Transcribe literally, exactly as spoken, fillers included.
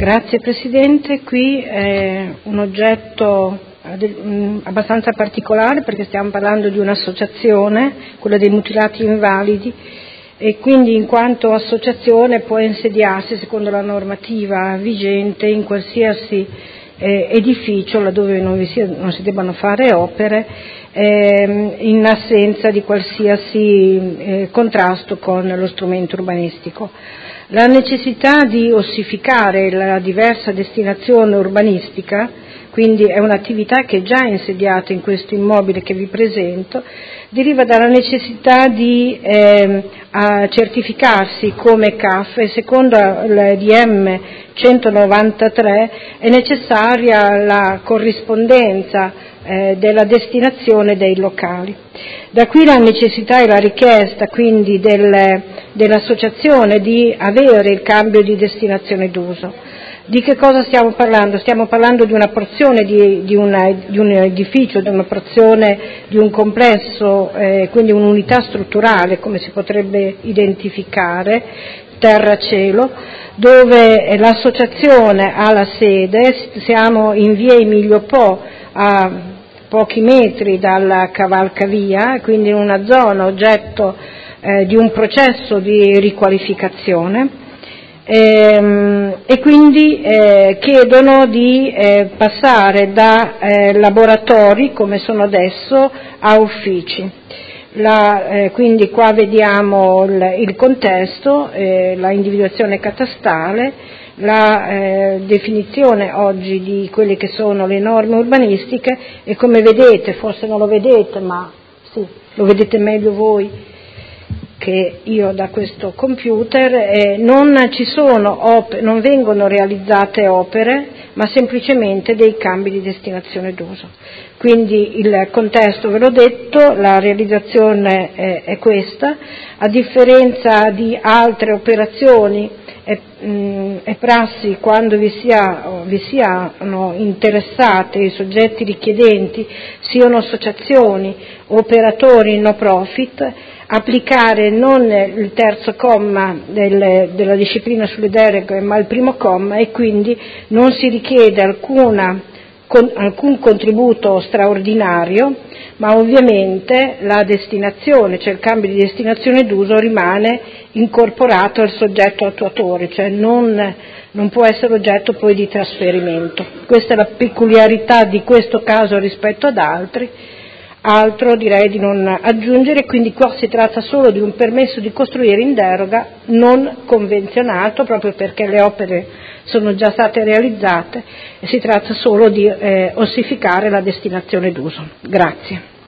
Grazie Presidente, qui è un oggetto abbastanza particolare perché stiamo parlando di un'associazione, quella dei mutilati invalidi, e quindi in quanto associazione può insediarsi secondo la normativa vigente in qualsiasi eh, edificio laddove non, vi sia, non si debbano fare opere eh, in assenza di qualsiasi eh, contrasto con lo strumento urbanistico. La necessità di ossificare la diversa destinazione urbanistica, quindi è un'attività che è già insediata in questo immobile che vi presento, deriva dalla necessità di eh, certificarsi come C A F e secondo il D M centonovantatré è necessaria la corrispondenza eh, della destinazione dei locali. Da qui la necessità e la richiesta quindi del, dell'associazione di avere il cambio di destinazione d'uso. Di che cosa stiamo parlando? Stiamo parlando di una porzione di, di, una, di un edificio, di una porzione di un complesso, eh, quindi un'unità strutturale, come si potrebbe identificare, terra-cielo, dove l'associazione ha la sede. Siamo in via Emilio Po, a pochi metri dalla cavalcavia, quindi in una zona oggetto eh, di un processo di riqualificazione. E, e quindi eh, chiedono di eh, passare da eh, laboratori come sono adesso a uffici. La, eh, quindi qua vediamo il, il contesto, eh, la individuazione catastale, la eh, definizione oggi di quelle che sono le norme urbanistiche e come vedete, forse non lo vedete ma sì, lo vedete meglio voi che io da questo computer, eh, non ci sono op- non vengono realizzate opere, ma semplicemente dei cambi di destinazione d'uso. Quindi il contesto ve l'ho detto, la realizzazione è, è questa, a differenza di altre operazioni è, mh, è prassi quando vi, sia, vi siano interessate i soggetti richiedenti, siano associazioni o operatori no profit, applicare non il terzo comma del, della disciplina sulle deroghe ma il primo comma e quindi non si richiede alcuna, con, alcun contributo straordinario, ma ovviamente la destinazione, cioè il cambio di destinazione d'uso rimane incorporato al soggetto attuatore, cioè non, non può essere oggetto poi di trasferimento. Questa è la peculiarità di questo caso rispetto ad altri. Altro direi di non aggiungere, quindi qua si tratta solo di un permesso di costruire in deroga non convenzionato, proprio perché le opere sono già state realizzate e si tratta solo di eh, ossificare la destinazione d'uso. Grazie.